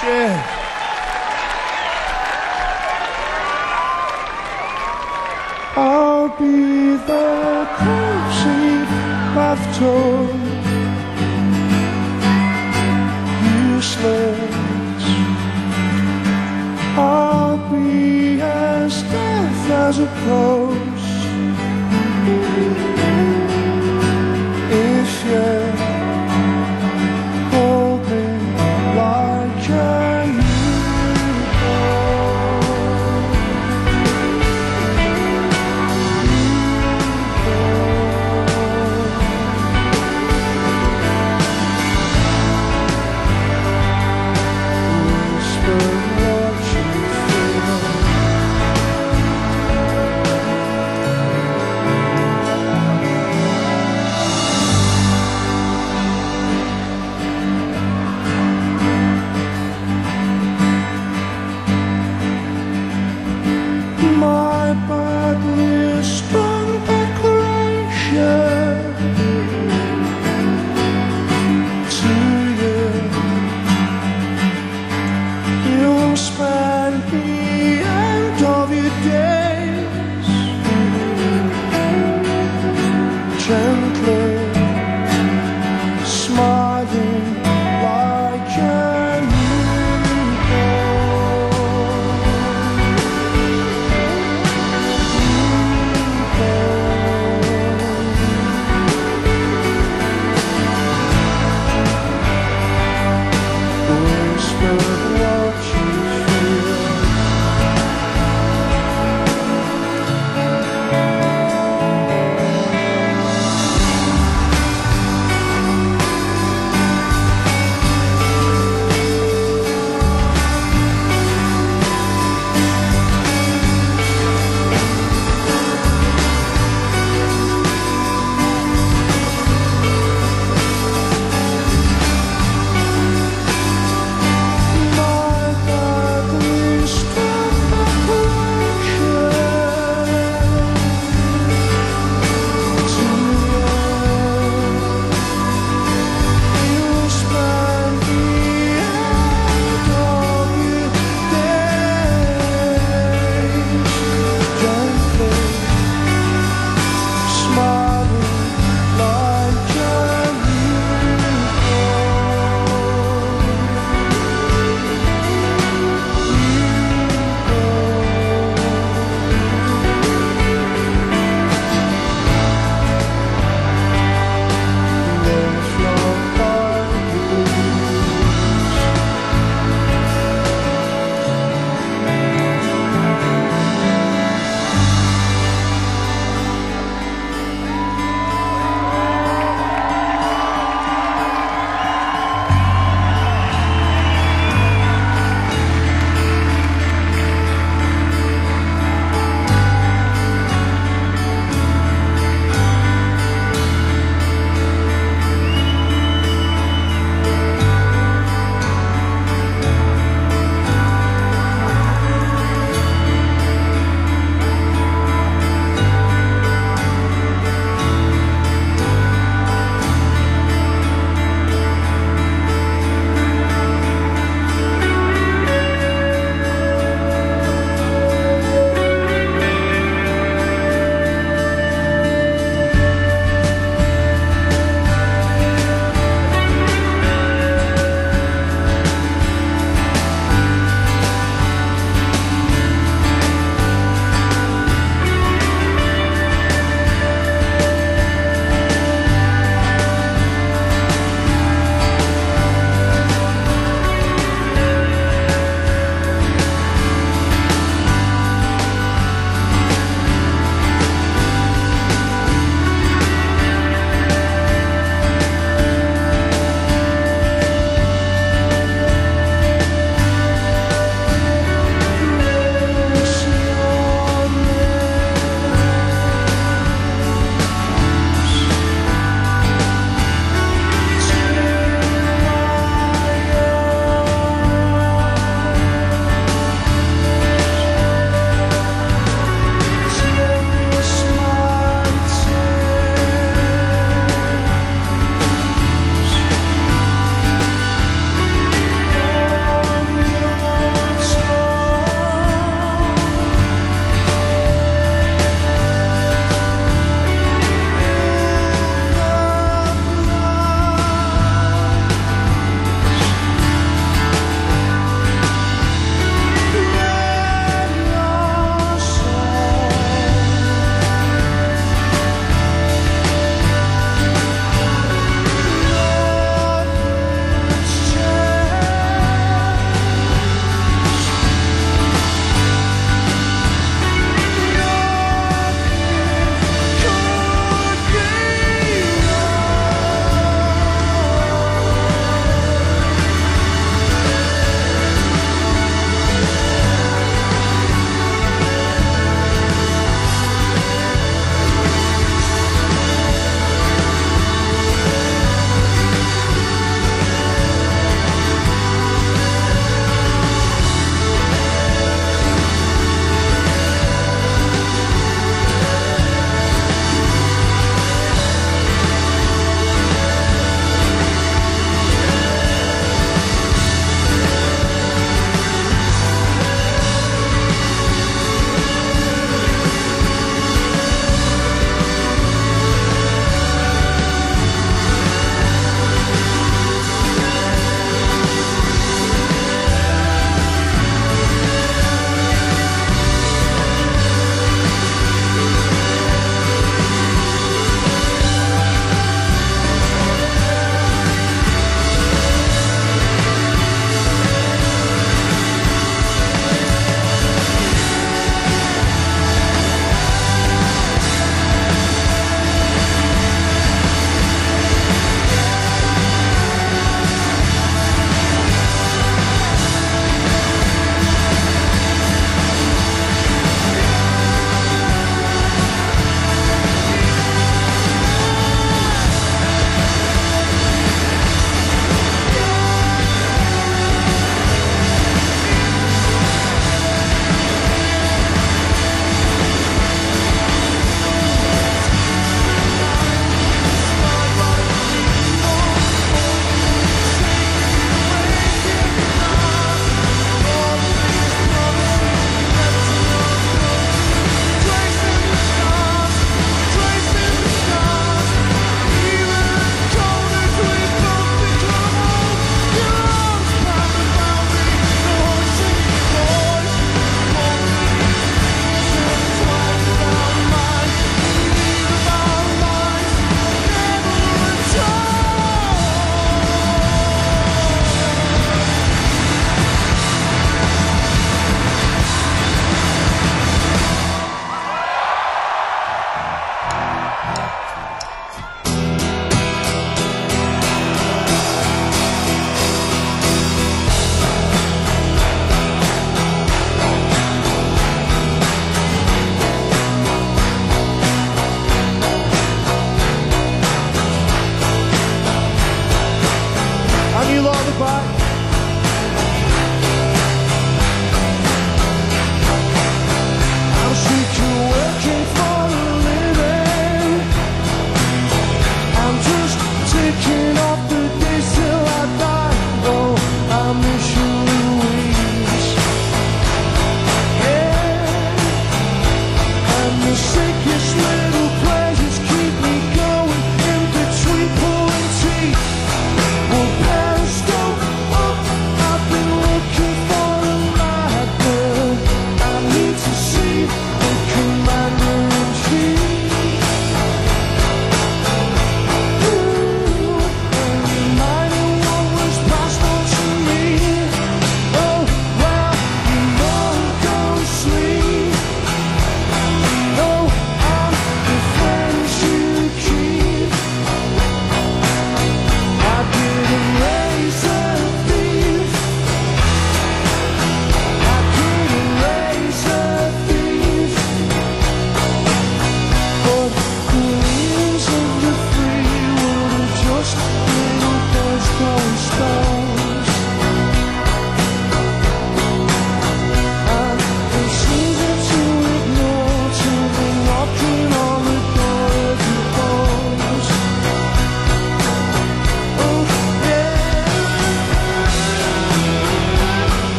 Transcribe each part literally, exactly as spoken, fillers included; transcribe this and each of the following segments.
Cheers. I'll be the cozy bathtub, useless. I'll be as deaf as a post if you hold me like a my badly strung declaration to you. You'll spend the end of your days gently smiling like a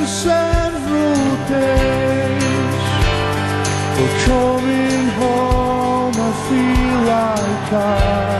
for several days, but coming home I feel like I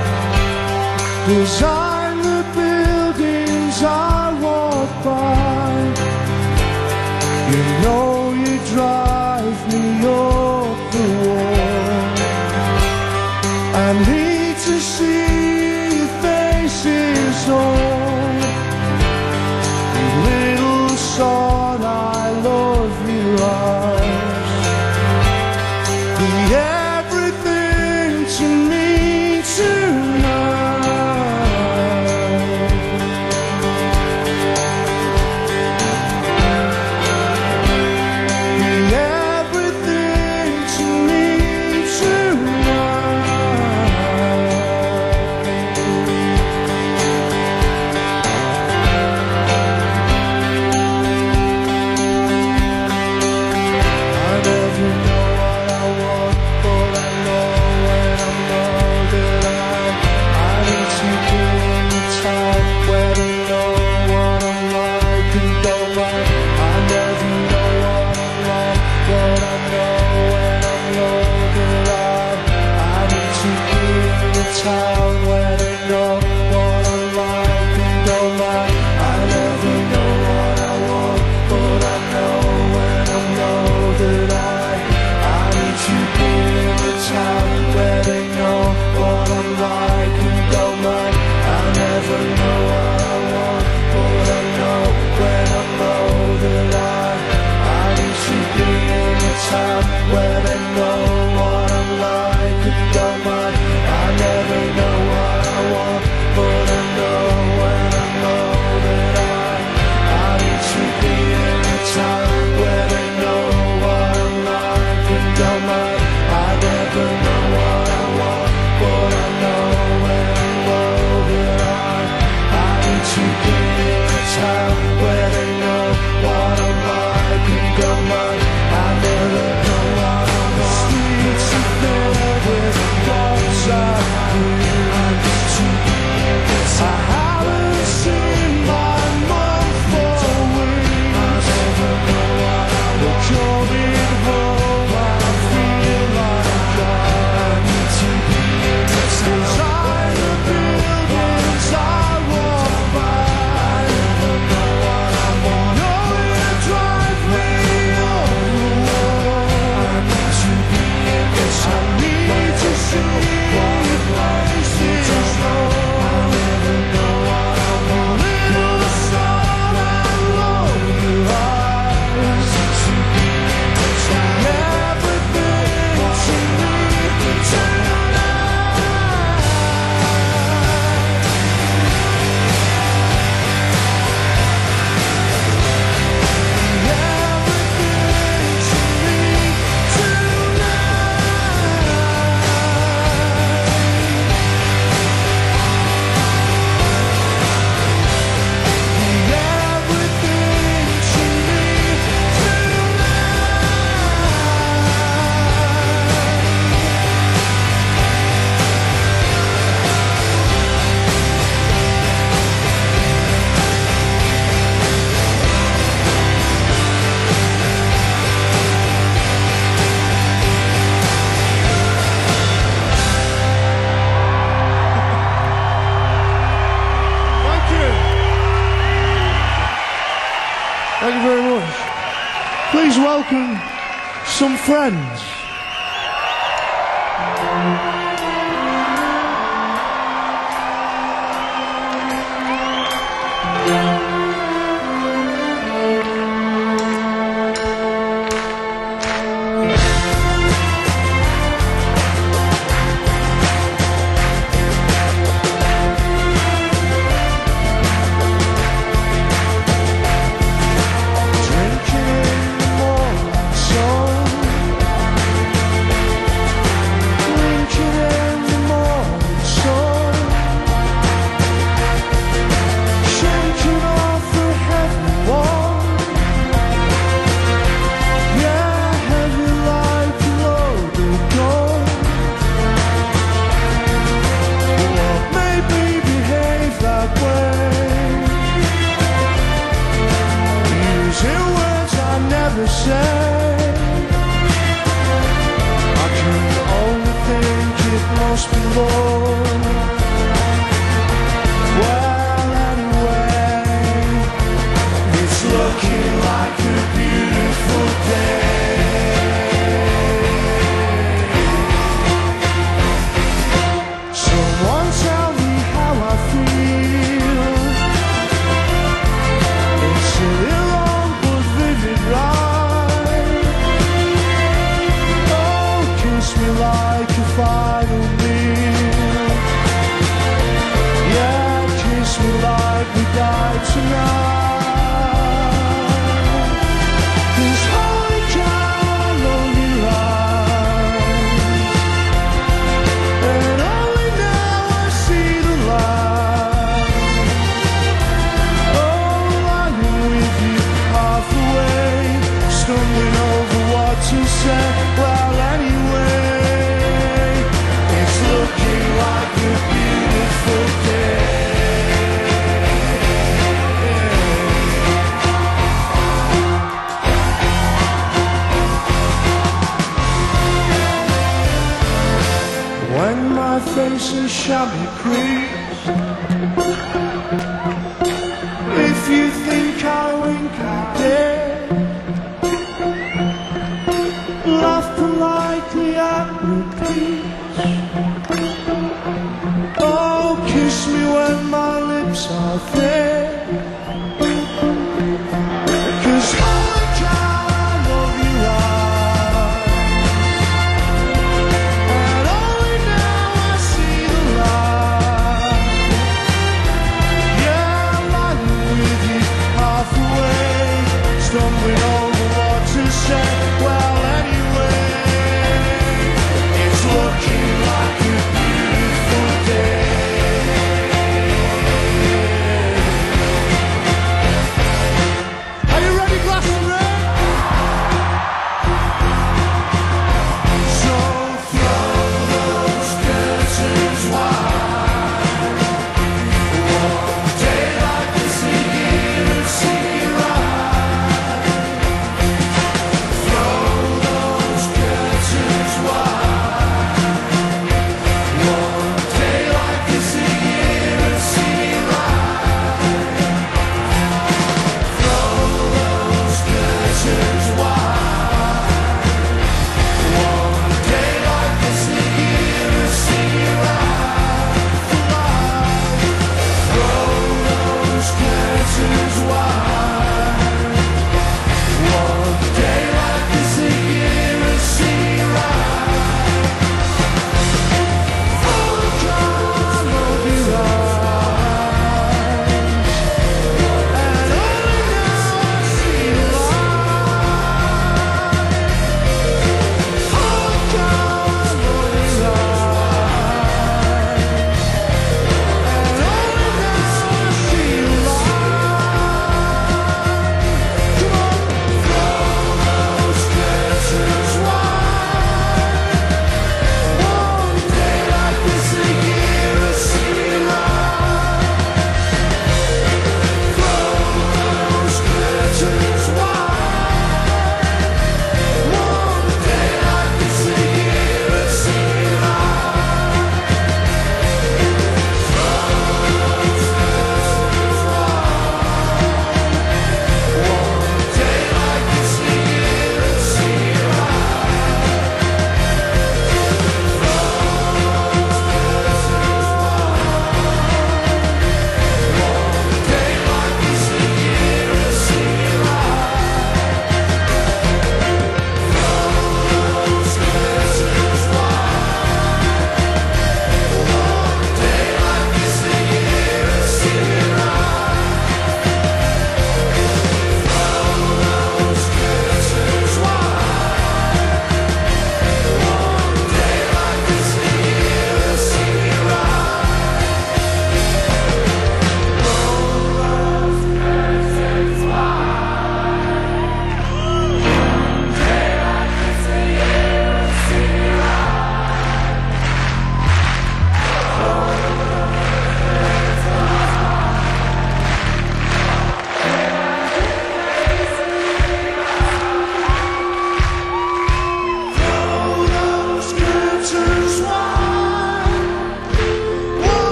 design the buildings I walk by. You know you drive me up the wall. I need to see your faces on. You little son, I love your eyes. Be everything to me tonight. Be everything to me tonight. I never know what I want, but I know when I know that I I need to be in the town where they know what I'm like and don't mind. I never know what I'm like, but I know when I know that I I need to be in the town where they know what I'm like and don't mind. I never know what I want, but I know when I know that I I need to be in the town where they know what I'm like and don't mind. I never know what I want, but I know when I know that I I need to be in the town where they know what I'm like and don't mind. I never know what I want, but I know when I know that I I need to be in the town where they know what I'm like and don't mind. I never know what I want, but I know when I know that I I need to be in the town where they know what I'm like and don't mind. I never know what I want. Streets are filled with thoughts I feel. I need to be in the town. I haven't seen my mom for weeks. I never know what I want. Coming home I feel like I need to be in the town. Design the buildings I walk by. I never know what I want. Know you drive me up the wall. I need to be in the town. I need to see your faces on. I never know what I want. Little son, I love your eyes. To be in the town. Everything to me tonight. Everything to me Thank you. Thank you very much. Please welcome some friends. Drinking say. I can only think it must be love. Well, anyway, it's looking like a beautiful day. Someone tell me how I feel. It's a long but vivid ride. Oh, kiss me like a final meal. Yeah, kiss me like we died tonight. 'Cause holy cow, I love your eyes. And only now I see the light. Oh, lying with you half away, stumbling over what to say. Well, anyway, it's looking like a beautiful day. When my face is shabby creased, if you think I wink, I dare. Laugh politely at repeat. Oh, kiss me when my lips are thin. 'Cause holy cow, I love you right. And only now I see the light. Yeah, I'm lying with you half away, stumbling over what to say. Well, anyway, it's looking like a beautiful day. Are you ready, Glastonbury? So throw those curtains wide. One day like this again and see you right. Throw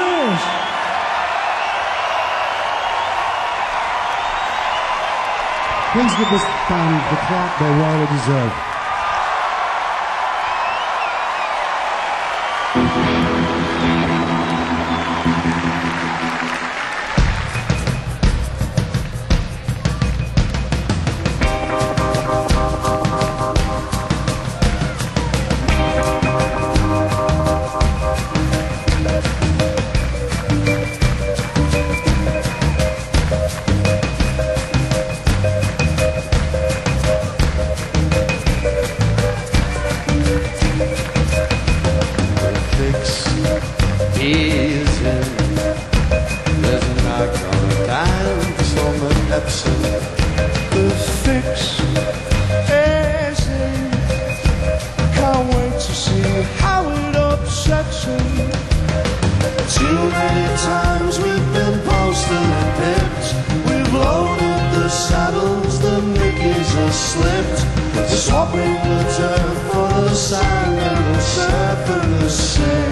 Cheers. Please give this band the clap they rightly deserve. The fix is in. Can't wait to see how it upsets him. Too many times we've been posted and pipped. We've loaded the saddles, the Mickeys are slipped. We're swapping the turf for the sand and the surf and the sea.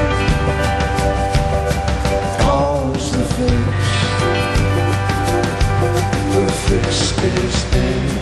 Calls the fix. The fix is in.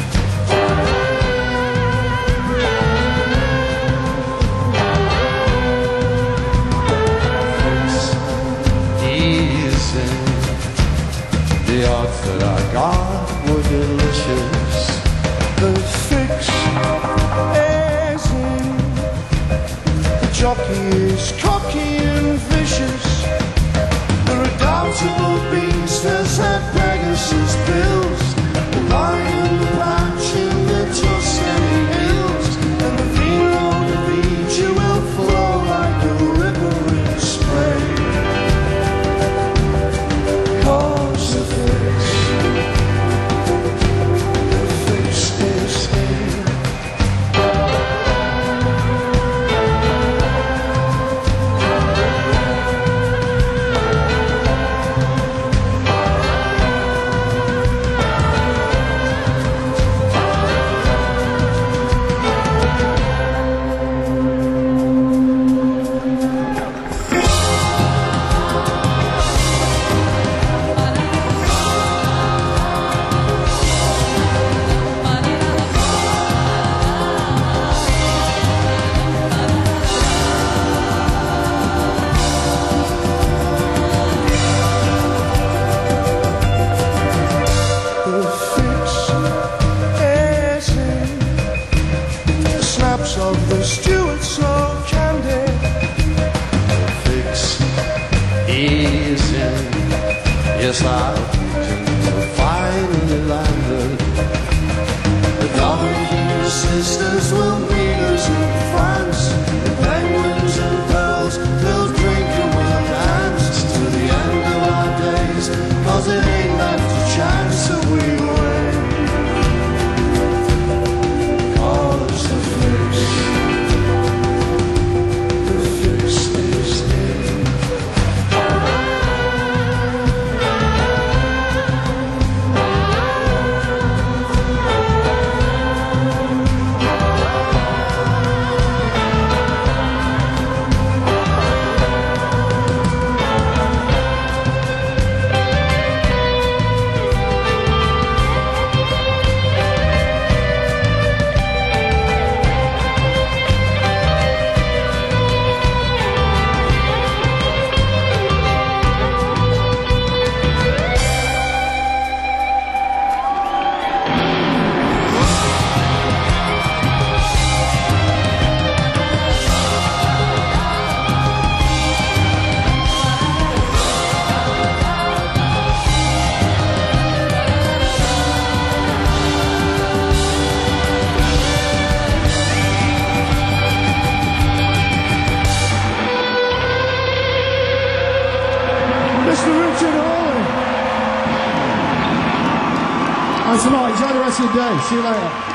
Fix is in. The odds that I got were delicious. The fix is in. The jockey is cocky and vicious. The redoubtable beast has had Pegasus bills. The lion patch in the Tuscany hills. And the Vino de Vici will flow like a river in Spain. Cause the fix, the fix is in. Of the Stuarts or candy. The fix is in. Yes, I have finally landed. The Donahue sisters will meet us in France. The penguins and pearls, they'll drink and we'll dance to the end of our days. Cause it ain't left a chance that we win. Cause the fix, Mister Richard Hawley. That's right. Enjoy the rest of your day. See you later.